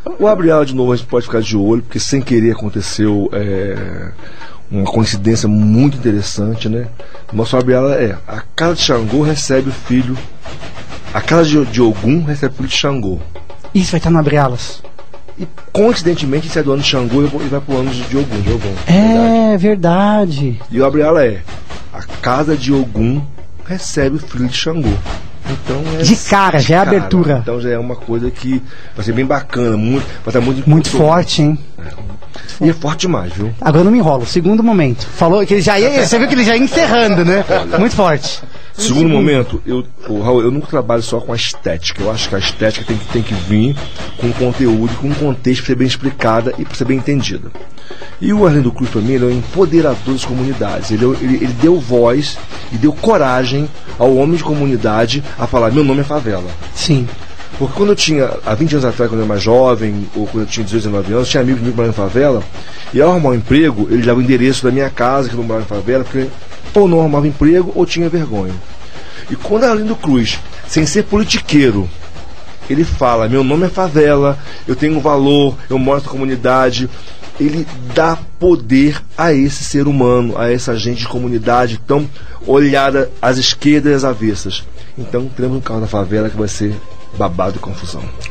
O Abre Ala, de novo, a gente pode ficar de olho, porque sem querer aconteceu uma coincidência muito interessante, né? O nosso Abre Ala a casa de Xangô recebe o filho, a casa de Ogum recebe o filho de Xangô. Isso vai estar no Abre Alas. E coincidentemente sai do ano de Xangô e vai pro ano de Ogum. É verdade. E o Abre Ala a casa de Ogum recebe o filho de Xangô. Então de cara, já é a abertura. Então já é uma coisa que vai ser bem bacana, vai estar muito forte, hein? E é forte demais, viu? Agora não me enrolo. Segundo momento. Falou que ele já ia. Você viu que ele já ia encerrando, né? Muito forte. Segundo momento, Raul, eu nunca trabalho só com a estética. Eu acho que a estética tem que vir com conteúdo, com um contexto para ser bem explicada e para ser bem entendida. E o Arlindo Cruz, para mim, ele é um empoderador das comunidades. Ele deu voz e deu coragem ao homem de comunidade a falar: meu nome é favela. Sim. Porque quando eu tinha, há 20 anos atrás, quando eu era mais jovem, ou quando eu tinha 18, 19 anos, tinha amigos meus morando em favela, e ao arrumar um emprego, ele dava o endereço da minha casa, que eu não morava em favela, porque ou não arrumava emprego, ou tinha vergonha. E quando Arlindo Cruz, sem ser politiqueiro, ele fala: meu nome é favela, eu tenho um valor, eu moro na comunidade, ele dá poder a esse ser humano, a essa gente de comunidade tão olhada às esquerdas e às avessas. Então, teremos um carro da favela que vai ser babado e confusão.